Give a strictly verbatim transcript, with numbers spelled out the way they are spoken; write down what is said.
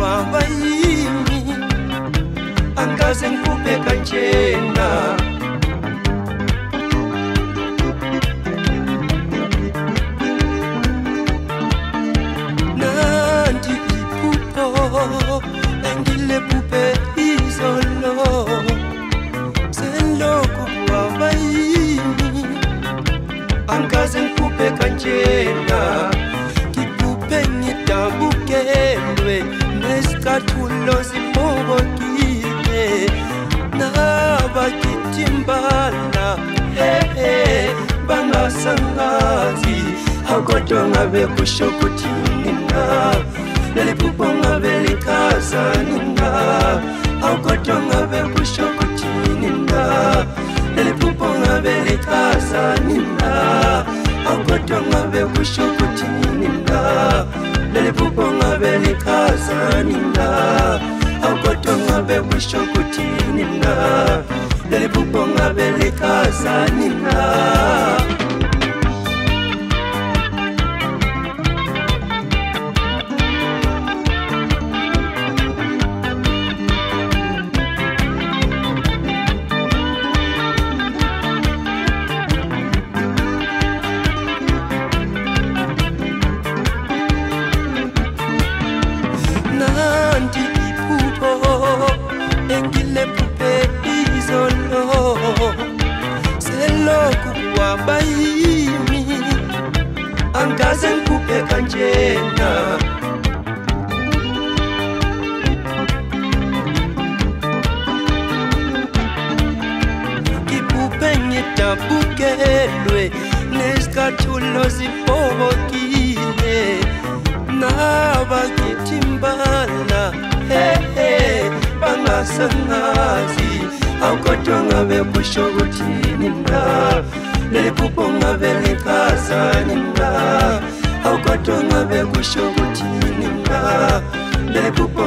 kungaba yini angikaze ngikuphe kanjena nanti iphupho engilephuphe izolo selokhu kungaba yini angikaze ngikuphe kanjena dabukelwe nesikathulo zibhobokile nabakitimbala hehe bangasangazi akodwa ngabe kusho kuthini na leliphupho ngabe likhazani na akodwa ngabe kusho kuthini na leliphupho ngabe likhazani na akodwa ngabe kusho kuthini na leliphupho ngabe likhazani na akodwa ngabe kusho kuthini na leliphupho ngabe likhazani na bayini angikaze ngikuphe kanjena ngikuphe ngidabukelwe nesikathulo zibhobokile nabakitimbala hehe bangasangazi akodwa ngabe kusho kuthini na leliphupho ngabe likhazani na akodwa ngabe kusho kuthini na leliphupho